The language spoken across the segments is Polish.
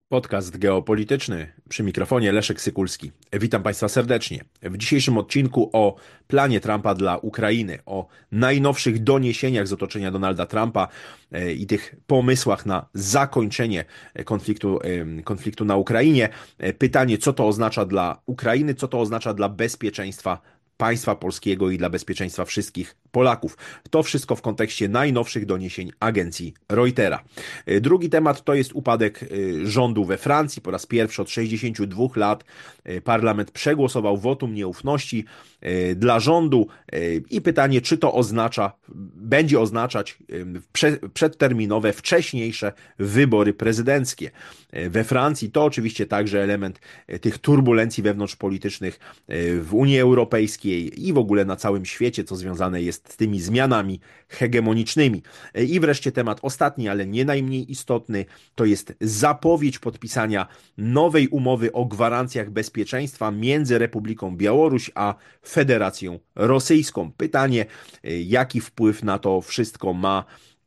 Podcast geopolityczny, przy mikrofonie Leszek Sykulski. Witam Państwa serdecznie. W dzisiejszym odcinku o planie Trumpa dla Ukrainy, o najnowszych doniesieniach z otoczenia Donalda Trumpa i tych pomysłach na zakończenie konfliktu na Ukrainie. Pytanie, co to oznacza dla Ukrainy, co to oznacza dla bezpieczeństwa państwa polskiego i dla bezpieczeństwa wszystkich Polaków. To wszystko w kontekście najnowszych doniesień agencji Reutera. Drugi temat to jest upadek rządu we Francji. Po raz pierwszy od 62 lat parlament przegłosował wotum nieufności dla rządu i pytanie, czy to będzie oznaczać przedterminowe, wcześniejsze wybory prezydenckie we Francji. To oczywiście także element tych turbulencji wewnątrzpolitycznych w Unii Europejskiej i w ogóle na całym świecie, co związane jest z tymi zmianami hegemonicznymi. I wreszcie temat ostatni, ale nie najmniej istotny, to jest zapowiedź podpisania nowej umowy o gwarancjach bezpieczeństwa między Republiką Białoruś a Federacją Rosyjską. Pytanie, jaki wpływ na to wszystko ma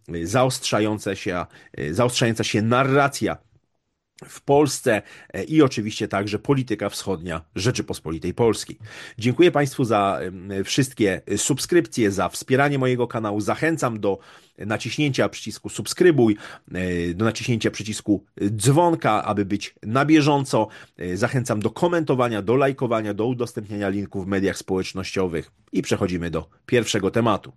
zaostrzająca się narracja w Polsce i oczywiście także polityka wschodnia Rzeczypospolitej Polskiej. Dziękuję Państwu za wszystkie subskrypcje, za wspieranie mojego kanału. Zachęcam do naciśnięcia przycisku subskrybuj, do naciśnięcia przycisku dzwonka, aby być na bieżąco. Zachęcam do komentowania, do lajkowania, do udostępniania linków w mediach społecznościowych i przechodzimy do pierwszego tematu.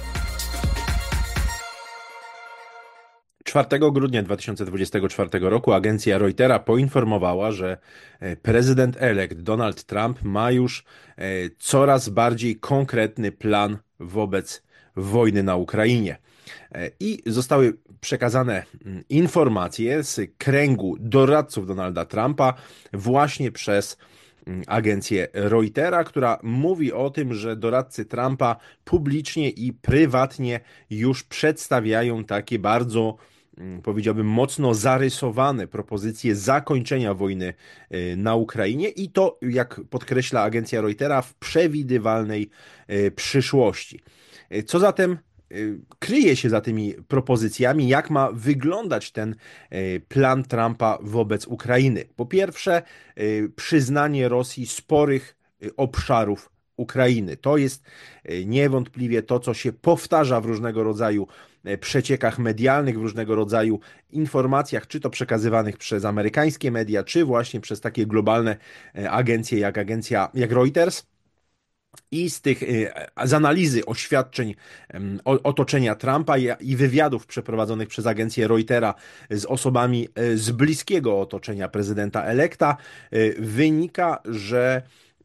4 grudnia 2024 roku agencja Reutera poinformowała, że prezydent-elekt Donald Trump ma już coraz bardziej konkretny plan wobec wojny na Ukrainie. I zostały przekazane informacje z kręgu doradców Donalda Trumpa właśnie przez agencję Reutera, która mówi o tym, że doradcy Trumpa publicznie i prywatnie już przedstawiają takie bardzo, powiedziałbym, mocno zarysowane propozycje zakończenia wojny na Ukrainie i to, jak podkreśla agencja Reutera, w przewidywalnej przyszłości. Co zatem kryje się za tymi propozycjami, jak ma wyglądać ten plan Trumpa wobec Ukrainy? Po pierwsze, przyznanie Rosji sporych obszarów Ukrainy. To jest niewątpliwie to, co się powtarza w różnego rodzaju przeciekach medialnych, w różnego rodzaju informacjach, czy to przekazywanych przez amerykańskie media, czy właśnie przez takie globalne agencje jak Reuters. I z analizy oświadczeń otoczenia Trumpa i wywiadów przeprowadzonych przez agencję Reutera z osobami z bliskiego otoczenia prezydenta elekta wynika, że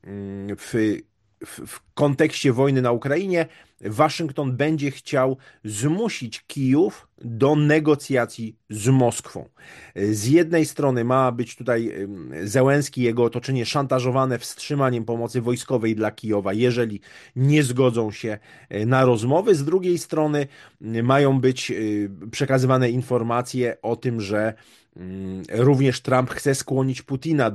w kontekście wojny na Ukrainie Waszyngton będzie chciał zmusić Kijów do negocjacji z Moskwą. Z jednej strony ma być tutaj Zełenski i jego otoczenie szantażowane wstrzymaniem pomocy wojskowej dla Kijowa, jeżeli nie zgodzą się na rozmowy. Z drugiej strony mają być przekazywane informacje o tym, że również Trump chce skłonić Putina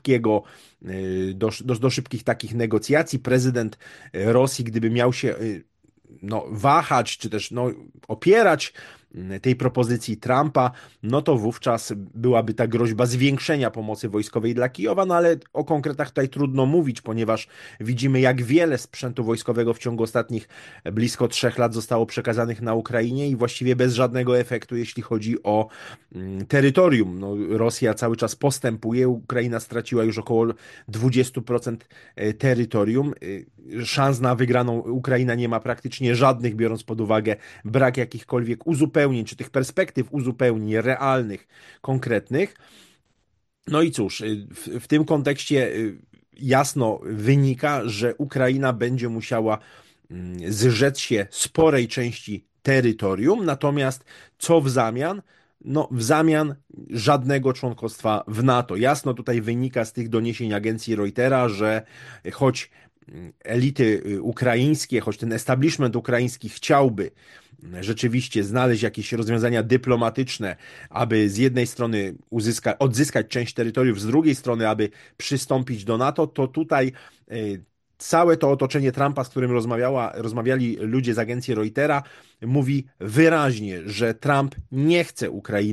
do szybkich takich negocjacji. Prezydent Rosji, gdyby miał się wahać, czy też opierać tej propozycji Trumpa, no to wówczas byłaby ta groźba zwiększenia pomocy wojskowej dla Kijowa, no ale o konkretach tutaj trudno mówić, ponieważ widzimy, jak wiele sprzętu wojskowego w ciągu ostatnich blisko 3 lat zostało przekazanych na Ukrainie i właściwie bez żadnego efektu, jeśli chodzi o terytorium. No, Rosja cały czas postępuje, Ukraina straciła już około 20% terytorium. Szans na wygraną Ukraina nie ma praktycznie żadnych, biorąc pod uwagę brak jakichkolwiek uzupełnień, czy tych perspektyw uzupełnień realnych, konkretnych. No i cóż, w tym kontekście jasno wynika, że Ukraina będzie musiała zrzec się sporej części terytorium, natomiast co w zamian? No, w zamian żadnego członkostwa w NATO. Jasno tutaj wynika z tych doniesień agencji Reutera, że choć elity ukraińskie, choć ten establishment ukraiński chciałby rzeczywiście znaleźć jakieś rozwiązania dyplomatyczne, aby z jednej strony odzyskać część terytoriów, z drugiej strony, aby przystąpić do NATO, to tutaj całe to otoczenie Trumpa, z którym rozmawiali ludzie z agencji Reutera, mówi wyraźnie, że Trump nie chce Ukrainy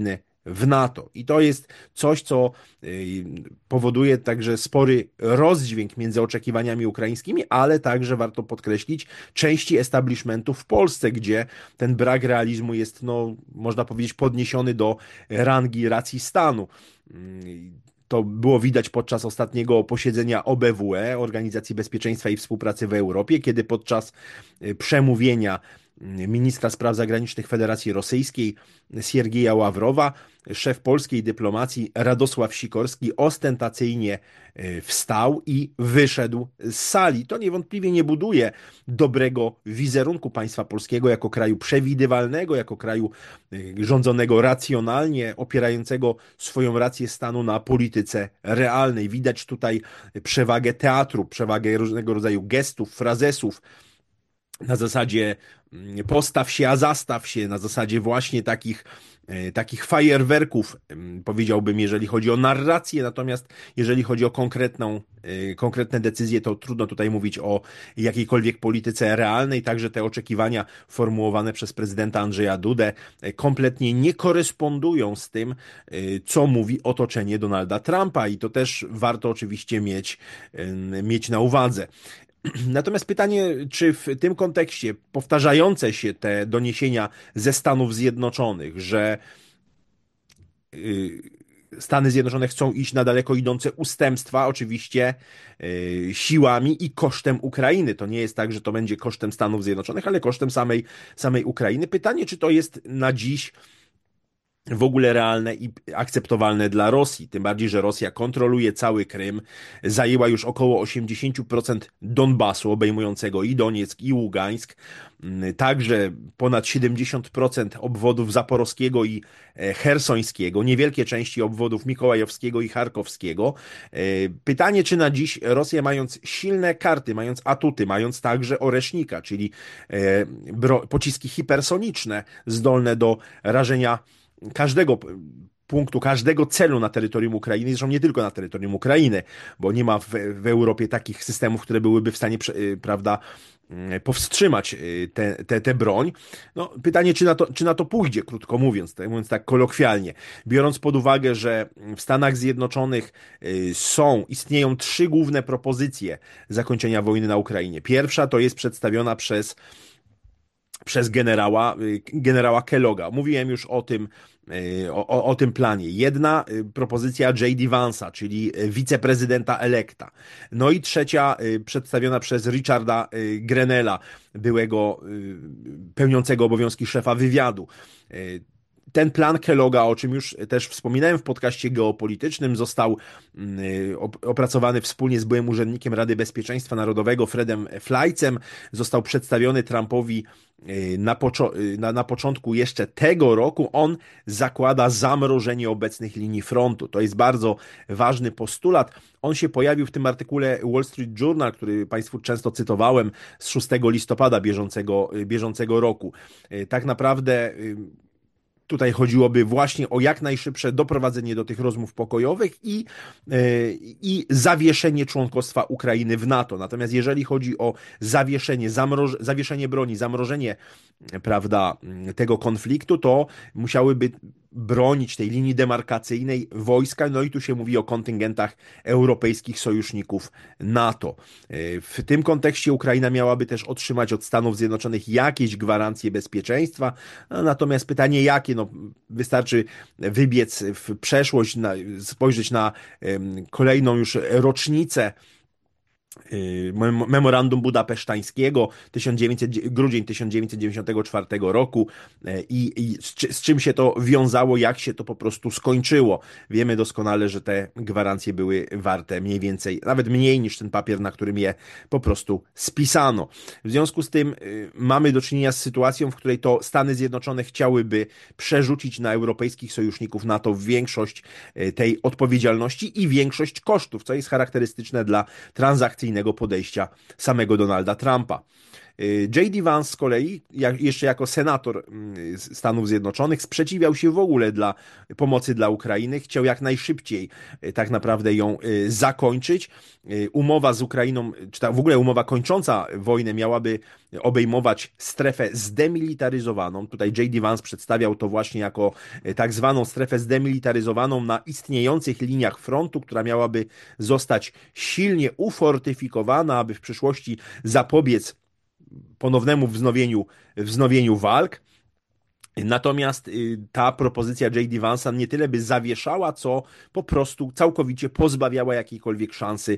w NATO. I to jest coś, co powoduje także spory rozdźwięk między oczekiwaniami ukraińskimi, ale także warto podkreślić części establishmentu w Polsce, gdzie ten brak realizmu jest, no, można powiedzieć, podniesiony do rangi racji stanu. To było widać podczas ostatniego posiedzenia OBWE, Organizacji Bezpieczeństwa i Współpracy w Europie, kiedy podczas przemówienia ministra spraw zagranicznych Federacji Rosyjskiej Siergieja Ławrowa, szef polskiej dyplomacji Radosław Sikorski ostentacyjnie wstał i wyszedł z sali. To niewątpliwie nie buduje dobrego wizerunku państwa polskiego jako kraju przewidywalnego, jako kraju rządzonego racjonalnie, opierającego swoją rację stanu na polityce realnej. Widać tutaj przewagę teatru, przewagę różnego rodzaju gestów, frazesów, na zasadzie postaw się, a zastaw się, na zasadzie właśnie takich fajerwerków, powiedziałbym, jeżeli chodzi o narrację, natomiast jeżeli chodzi o konkretne decyzje, to trudno tutaj mówić o jakiejkolwiek polityce realnej, także te oczekiwania formułowane przez prezydenta Andrzeja Dudę kompletnie nie korespondują z tym, co mówi otoczenie Donalda Trumpa i to też warto oczywiście mieć na uwadze. Natomiast pytanie, czy w tym kontekście powtarzające się te doniesienia ze Stanów Zjednoczonych, że Stany Zjednoczone chcą iść na daleko idące ustępstwa, oczywiście siłami i kosztem Ukrainy. To nie jest tak, że to będzie kosztem Stanów Zjednoczonych, ale kosztem samej Ukrainy. Pytanie, czy to jest na dziś w ogóle realne i akceptowalne dla Rosji. Tym bardziej, że Rosja kontroluje cały Krym, zajęła już około 80% Donbasu, obejmującego i Donieck, i Ługańsk, także ponad 70% obwodów zaporowskiego i chersońskiego, niewielkie części obwodów mikołajowskiego i charkowskiego. Pytanie, czy na dziś Rosja, mając silne karty, mając atuty, mając także oresznika, czyli pociski hipersoniczne zdolne do rażenia każdego punktu, każdego celu na terytorium Ukrainy, zresztą nie tylko na terytorium Ukrainy, bo nie ma w Europie takich systemów, które byłyby w stanie, prawda, powstrzymać tę broń. No, pytanie, czy na to pójdzie, krótko mówiąc tak kolokwialnie. Biorąc pod uwagę, że w Stanach Zjednoczonych istnieją trzy główne propozycje zakończenia wojny na Ukrainie. Pierwsza to jest przedstawiona przez generała Kelloga. Mówiłem już o tym planie. Jedna propozycja J.D. Vance'a, czyli wiceprezydenta elekta. No i trzecia przedstawiona przez Richarda Grenella, byłego pełniącego obowiązki szefa wywiadu. Ten plan Kelloga, o czym już też wspominałem w podcaście geopolitycznym, został opracowany wspólnie z byłym urzędnikiem Rady Bezpieczeństwa Narodowego Fredem Fleitzem. Został przedstawiony Trumpowi na początku jeszcze tego roku. On zakłada zamrożenie obecnych linii frontu. To jest bardzo ważny postulat. On się pojawił w tym artykule Wall Street Journal, który Państwu często cytowałem, z 6 listopada bieżącego roku. Tak naprawdę tutaj chodziłoby właśnie o jak najszybsze doprowadzenie do tych rozmów pokojowych i zawieszenie członkostwa Ukrainy w NATO. Natomiast jeżeli chodzi o zawieszenie broni, zamrożenie, prawda, tego konfliktu, to musiałyby bronić tej linii demarkacyjnej wojska, no i tu się mówi o kontyngentach europejskich sojuszników NATO. W tym kontekście Ukraina miałaby też otrzymać od Stanów Zjednoczonych jakieś gwarancje bezpieczeństwa, natomiast pytanie jakie? No, wystarczy wybiec w przeszłość, spojrzeć na kolejną już rocznicę memorandum budapesztańskiego, grudzień 1994 roku i z czym się to wiązało, jak się to po prostu skończyło. Wiemy doskonale, że te gwarancje były warte mniej więcej, nawet mniej niż ten papier, na którym je po prostu spisano. W związku z tym mamy do czynienia z sytuacją, w której to Stany Zjednoczone chciałyby przerzucić na europejskich sojuszników NATO większość tej odpowiedzialności i większość kosztów, co jest charakterystyczne dla transakcyjnego podejścia samego Donalda Trumpa. J.D. Vance z kolei, jeszcze jako senator Stanów Zjednoczonych, sprzeciwiał się w ogóle dla pomocy dla Ukrainy, chciał jak najszybciej tak naprawdę ją zakończyć. Umowa z Ukrainą, czy w ogóle umowa kończąca wojnę miałaby obejmować strefę zdemilitaryzowaną. Tutaj J.D. Vance przedstawiał to właśnie jako tak zwaną strefę zdemilitaryzowaną na istniejących liniach frontu, która miałaby zostać silnie ufortyfikowana, aby w przyszłości zapobiec ponownemu wznowieniu walk. Natomiast ta propozycja J.D. Vance'a nie tyle by zawieszała, co po prostu całkowicie pozbawiała jakiejkolwiek szansy,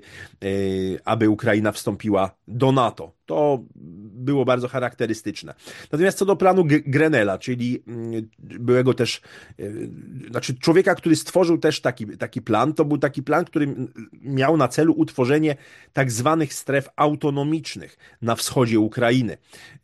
aby Ukraina wstąpiła do NATO. To było bardzo charakterystyczne. Natomiast co do planu Grenella, czyli byłego też, znaczy człowieka, który stworzył też taki plan, to był taki plan, który miał na celu utworzenie tak zwanych stref autonomicznych na wschodzie Ukrainy.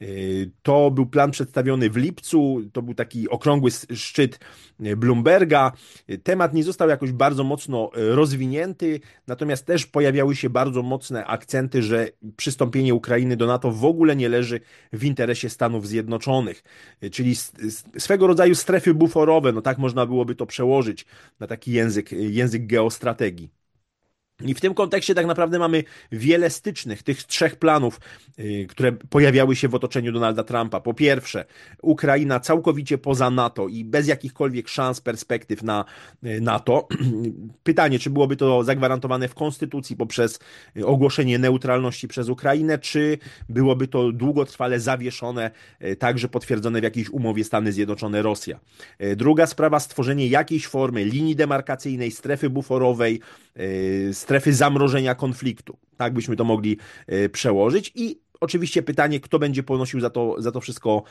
To był plan przedstawiony w lipcu, to był taki okrągły szczyt Bloomberga. Temat nie został jakoś bardzo mocno rozwinięty, natomiast też pojawiały się bardzo mocne akcenty, że przystąpienie Ukrainy do NATO w ogóle nie leży w interesie Stanów Zjednoczonych. Czyli swego rodzaju strefy buforowe, no tak można byłoby to przełożyć na taki język geostrategii. I w tym kontekście tak naprawdę mamy wiele stycznych tych trzech planów, które pojawiały się w otoczeniu Donalda Trumpa. Po pierwsze, Ukraina całkowicie poza NATO i bez jakichkolwiek szans, perspektyw na NATO. Pytanie, czy byłoby to zagwarantowane w konstytucji poprzez ogłoszenie neutralności przez Ukrainę, czy byłoby to długotrwale zawieszone, także potwierdzone w jakiejś umowie Stany Zjednoczone-Rosja. Druga sprawa, stworzenie jakiejś formy linii demarkacyjnej, strefy buforowej, strefy zamrożenia konfliktu. Tak byśmy to mogli przełożyć. I oczywiście pytanie, kto będzie ponosił za to wszystko,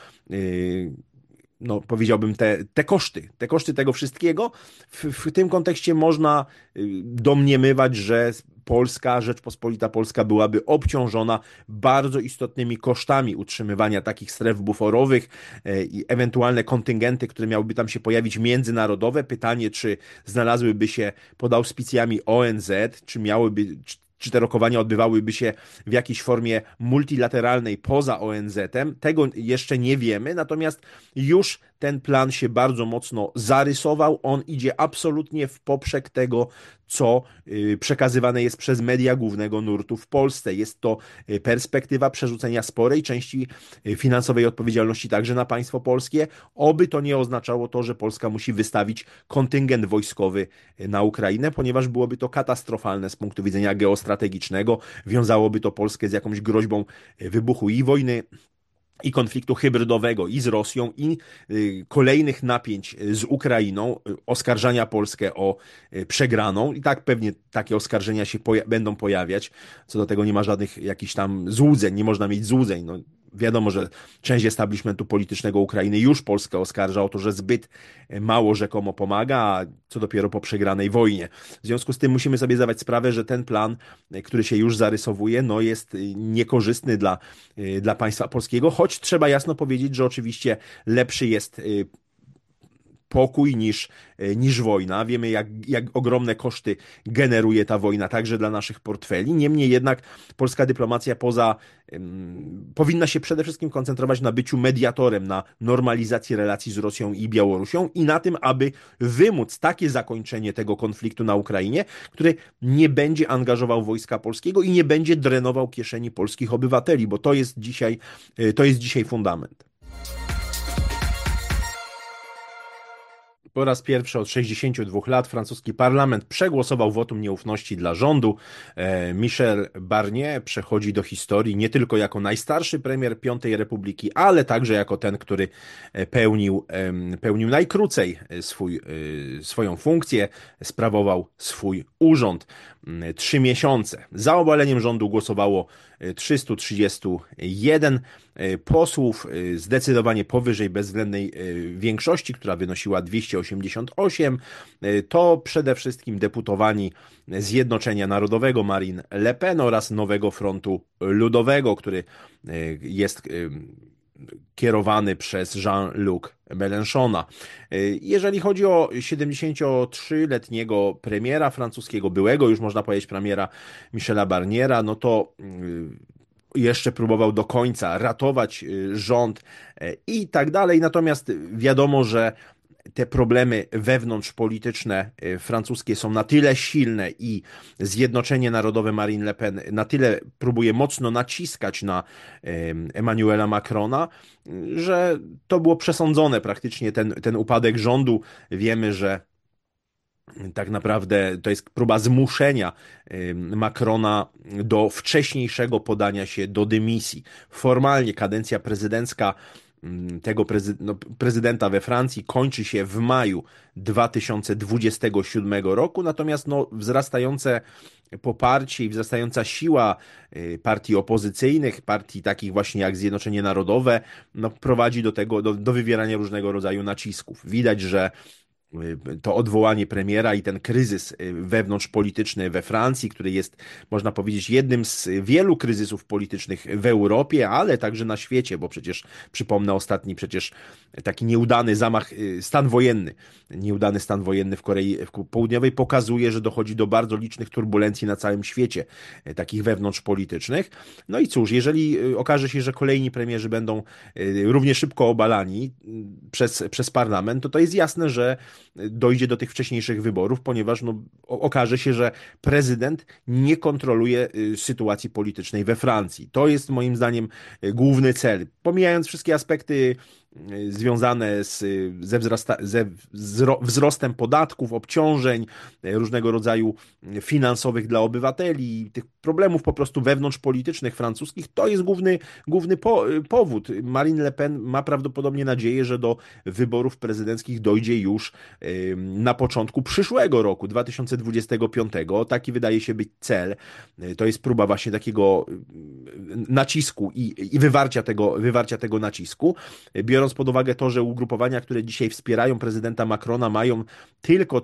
no powiedziałbym, te koszty tego wszystkiego. W tym kontekście można domniemywać, że Rzeczpospolita Polska byłaby obciążona bardzo istotnymi kosztami utrzymywania takich stref buforowych i ewentualne kontyngenty, które miałyby tam się pojawić, międzynarodowe. Pytanie, czy znalazłyby się pod auspicjami ONZ, czy te rokowania odbywałyby się w jakiejś formie multilateralnej poza ONZ-em. Tego jeszcze nie wiemy, natomiast już ten plan się bardzo mocno zarysował. On idzie absolutnie w poprzek tego, co przekazywane jest przez media głównego nurtu w Polsce. Jest to perspektywa przerzucenia sporej części finansowej odpowiedzialności także na państwo polskie. Oby to nie oznaczało to, że Polska musi wystawić kontyngent wojskowy na Ukrainę, ponieważ byłoby to katastrofalne z punktu widzenia geostrategicznego. Wiązałoby to Polskę z jakąś groźbą wybuchu i wojny, i konfliktu hybrydowego i z Rosją, i kolejnych napięć z Ukrainą, oskarżania Polskę o przegraną. I tak pewnie takie oskarżenia się będą pojawiać. Co do tego nie ma żadnych jakichś tam złudzeń, nie można mieć złudzeń. No, wiadomo, że część establishmentu politycznego Ukrainy już Polskę oskarża o to, że zbyt mało rzekomo pomaga, a co dopiero po przegranej wojnie. W związku z tym musimy sobie zdawać sprawę, że ten plan, który się już zarysowuje, no jest niekorzystny dla państwa polskiego, choć trzeba jasno powiedzieć, że oczywiście lepszy jest pokój niż wojna. Wiemy, jak ogromne koszty generuje ta wojna, także dla naszych portfeli. Niemniej jednak polska dyplomacja powinna się przede wszystkim koncentrować na byciu mediatorem, na normalizacji relacji z Rosją i Białorusią i na tym, aby wymóc takie zakończenie tego konfliktu na Ukrainie, który nie będzie angażował wojska polskiego i nie będzie drenował kieszeni polskich obywateli, bo to jest dzisiaj fundament. Po raz pierwszy od 62 lat francuski parlament przegłosował wotum nieufności dla rządu. Michel Barnier przechodzi do historii nie tylko jako najstarszy premier Piątej Republiki, ale także jako ten, który pełnił najkrócej swoją funkcję, sprawował swój urząd. 3 miesiące. Za obaleniem rządu głosowało 331 posłów, zdecydowanie powyżej bezwzględnej większości, która wynosiła 288. To przede wszystkim deputowani Zjednoczenia Narodowego Marine Le Pen oraz Nowego Frontu Ludowego, który jest kierowany przez Jean-Luc Mélenchona. Jeżeli chodzi o 73-letniego premiera francuskiego, byłego już można powiedzieć premiera Michela Barniera, no to jeszcze próbował do końca ratować rząd i tak dalej. Natomiast wiadomo, że te problemy wewnątrzpolityczne francuskie są na tyle silne i Zjednoczenie Narodowe Marine Le Pen na tyle próbuje mocno naciskać na Emmanuela Macrona, że to było przesądzone praktycznie ten upadek rządu. Wiemy, że tak naprawdę to jest próba zmuszenia Macrona do wcześniejszego podania się do dymisji. Formalnie kadencja prezydencka tego prezydenta we Francji kończy się w maju 2027 roku, natomiast wzrastające poparcie i wzrastająca siła partii opozycyjnych, partii takich właśnie jak Zjednoczenie Narodowe, prowadzi do tego, do wywierania różnego rodzaju nacisków. Widać, że to odwołanie premiera i ten kryzys wewnątrzpolityczny we Francji, który jest, można powiedzieć, jednym z wielu kryzysów politycznych w Europie, ale także na świecie, bo przecież, przypomnę, ostatni przecież taki nieudany zamach, nieudany stan wojenny w Korei Południowej pokazuje, że dochodzi do bardzo licznych turbulencji na całym świecie, takich wewnątrzpolitycznych. No i cóż, jeżeli okaże się, że kolejni premierzy będą równie szybko obalani przez parlament, to jest jasne, że dojdzie do tych wcześniejszych wyborów, ponieważ okaże się, że prezydent nie kontroluje sytuacji politycznej we Francji. To jest moim zdaniem główny cel. Pomijając wszystkie aspekty związane ze wzrostem podatków, obciążeń, różnego rodzaju finansowych dla obywateli, tych problemów po prostu wewnątrzpolitycznych francuskich, to jest główny powód. Marine Le Pen ma prawdopodobnie nadzieję, że do wyborów prezydenckich dojdzie już na początku przyszłego roku, 2025. Taki wydaje się być cel. To jest próba właśnie takiego nacisku i wywarcia tego nacisku. Biorąc pod uwagę to, że ugrupowania, które dzisiaj wspierają prezydenta Macrona, mają tylko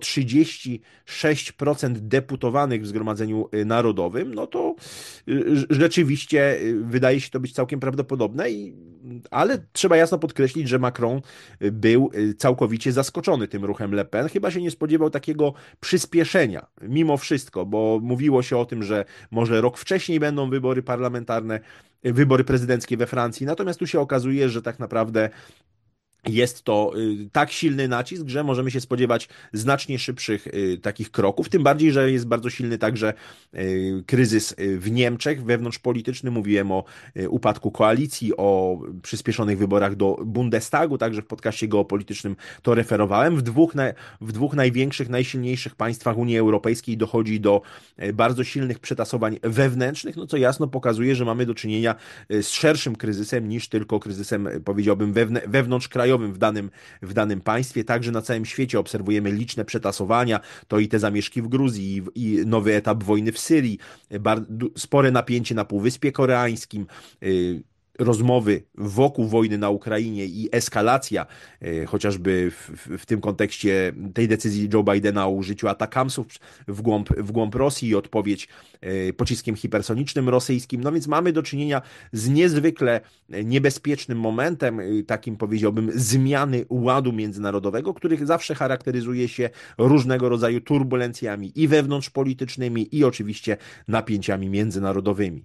36% deputowanych w Zgromadzeniu Narodowym, to rzeczywiście wydaje się to być całkiem prawdopodobne, ale trzeba jasno podkreślić, że Macron był całkowicie zaskoczony tym ruchem Le Pen. Chyba się nie spodziewał takiego przyspieszenia, mimo wszystko, bo mówiło się o tym, że może rok wcześniej będą wybory parlamentarne, wybory prezydenckie we Francji, natomiast tu się okazuje, że tak naprawdę jest to tak silny nacisk, że możemy się spodziewać znacznie szybszych takich kroków, tym bardziej, że jest bardzo silny także kryzys w Niemczech wewnątrzpolityczny. Mówiłem o upadku koalicji, o przyspieszonych wyborach do Bundestagu, także w podcaście geopolitycznym to referowałem. W dwóch największych, najsilniejszych państwach Unii Europejskiej dochodzi do bardzo silnych przetasowań wewnętrznych, co jasno pokazuje, że mamy do czynienia z szerszym kryzysem niż tylko kryzysem, powiedziałbym, wewnątrzkrajowym w danym państwie. Także na całym świecie obserwujemy liczne przetasowania, to i te zamieszki w Gruzji, i nowy etap wojny w Syrii, spore napięcie na Półwyspie Koreańskim, rozmowy wokół wojny na Ukrainie i eskalacja, chociażby w tym kontekście tej decyzji Joe Bidena o użyciu ATACMS-ów w głąb Rosji i odpowiedź pociskiem hipersonicznym rosyjskim. Więc mamy do czynienia z niezwykle niebezpiecznym momentem, takim powiedziałbym zmiany ładu międzynarodowego, który zawsze charakteryzuje się różnego rodzaju turbulencjami i wewnątrzpolitycznymi, i oczywiście napięciami międzynarodowymi.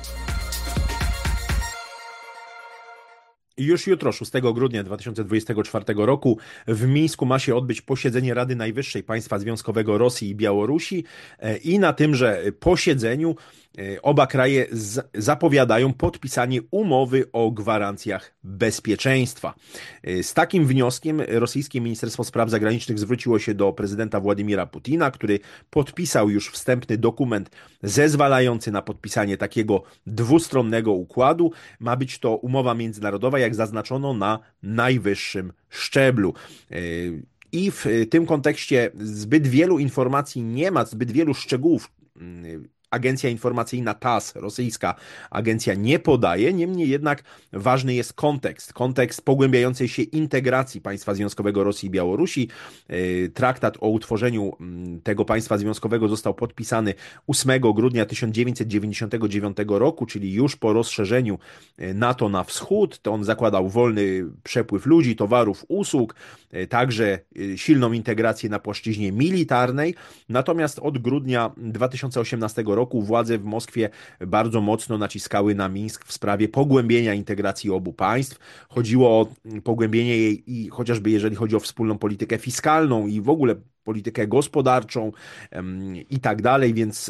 Już jutro, 6 grudnia 2024 roku, w Mińsku ma się odbyć posiedzenie Rady Najwyższej Państwa Związkowego Rosji i Białorusi i na tymże posiedzeniu oba kraje zapowiadają podpisanie umowy o gwarancjach bezpieczeństwa. Z takim wnioskiem rosyjskie Ministerstwo Spraw Zagranicznych zwróciło się do prezydenta Władimira Putina, który podpisał już wstępny dokument zezwalający na podpisanie takiego dwustronnego układu. Ma być to umowa międzynarodowa, jak zaznaczono, na najwyższym szczeblu. I w tym kontekście zbyt wielu informacji nie ma, zbyt wielu szczegółów agencja informacyjna TASS, rosyjska agencja, nie podaje, niemniej jednak ważny jest kontekst pogłębiającej się integracji państwa związkowego Rosji i Białorusi. Traktat o utworzeniu tego państwa związkowego został podpisany 8 grudnia 1999 roku, czyli już po rozszerzeniu NATO na wschód. To on zakładał wolny przepływ ludzi, towarów, usług, także silną integrację na płaszczyźnie militarnej. Natomiast od grudnia 2018 roku roku władze w Moskwie bardzo mocno naciskały na Mińsk w sprawie pogłębienia integracji obu państw. Chodziło o pogłębienie jej i chociażby jeżeli chodzi o wspólną politykę fiskalną i w ogóle politykę gospodarczą i tak dalej, więc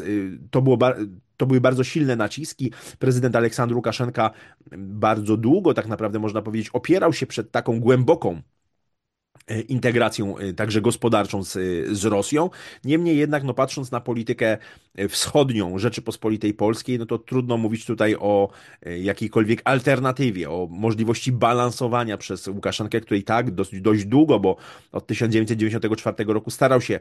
to były bardzo silne naciski. Prezydent Aleksandr Łukaszenka bardzo długo, tak naprawdę można powiedzieć, opierał się przed taką głęboką integracją także gospodarczą z Rosją. Niemniej jednak, no patrząc na politykę wschodnią Rzeczypospolitej Polskiej, no to trudno mówić tutaj o jakiejkolwiek alternatywie, o możliwości balansowania przez Łukaszenkę, który i tak dość długo, bo od 1994 roku starał się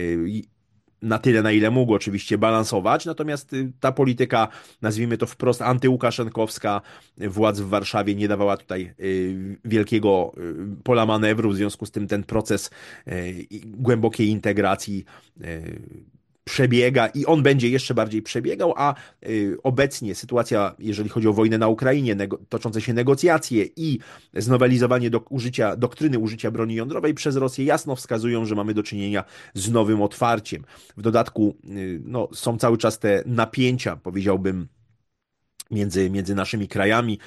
na tyle, na ile mógł oczywiście balansować, natomiast ta polityka, nazwijmy to wprost antyłukaszenkowska władz w Warszawie nie dawała tutaj wielkiego pola manewru, w związku z tym ten proces głębokiej integracji przebiega i on będzie jeszcze bardziej przebiegał, a obecnie sytuacja, jeżeli chodzi o wojnę na Ukrainie, toczące się negocjacje i znowelizowanie doktryny użycia broni jądrowej przez Rosję jasno wskazują, że mamy do czynienia z nowym otwarciem. W dodatku no, są cały czas te napięcia, powiedziałbym, między naszymi krajami,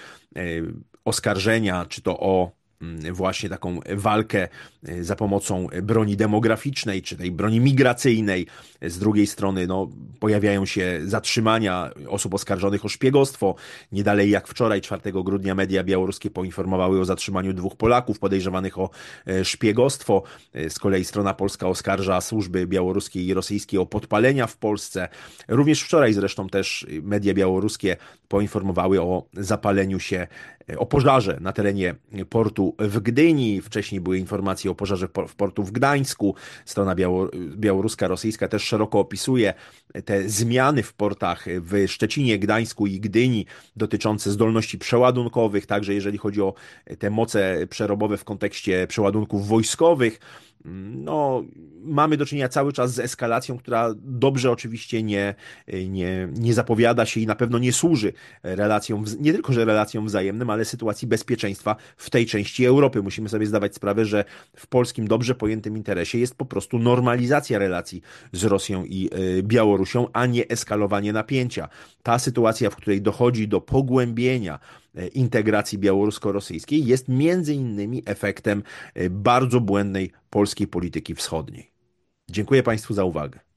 oskarżenia, czy to o właśnie taką walkę za pomocą broni demograficznej, czy tej broni migracyjnej. Z drugiej strony no, pojawiają się zatrzymania osób oskarżonych o szpiegostwo. Nie dalej jak wczoraj, 4 grudnia, media białoruskie poinformowały o zatrzymaniu 2 Polaków podejrzewanych o szpiegostwo. Z kolei strona polska oskarża służby białoruskie i rosyjskie o podpalenia w Polsce. Również wczoraj zresztą też media białoruskie poinformowały o zapaleniu się, o pożarze na terenie portu w Gdyni. Wcześniej były informacje o pożarze w portu w Gdańsku. Strona białoruska, rosyjska też szeroko opisuje te zmiany w portach w Szczecinie, Gdańsku i Gdyni dotyczące zdolności przeładunkowych, także jeżeli chodzi o te moce przerobowe w kontekście przeładunków wojskowych. No, mamy do czynienia cały czas z eskalacją, która dobrze oczywiście nie zapowiada się i na pewno nie służy relacjom, nie tylko że relacjom wzajemnym, ale sytuacji bezpieczeństwa w tej części Europy. Musimy sobie zdawać sprawę, że w polskim dobrze pojętym interesie jest po prostu normalizacja relacji z Rosją i Białorusią, a nie eskalowanie napięcia. Ta sytuacja, w której dochodzi do pogłębienia integracji białorusko-rosyjskiej, jest między innymi efektem bardzo błędnej polskiej polityki wschodniej. Dziękuję Państwu za uwagę.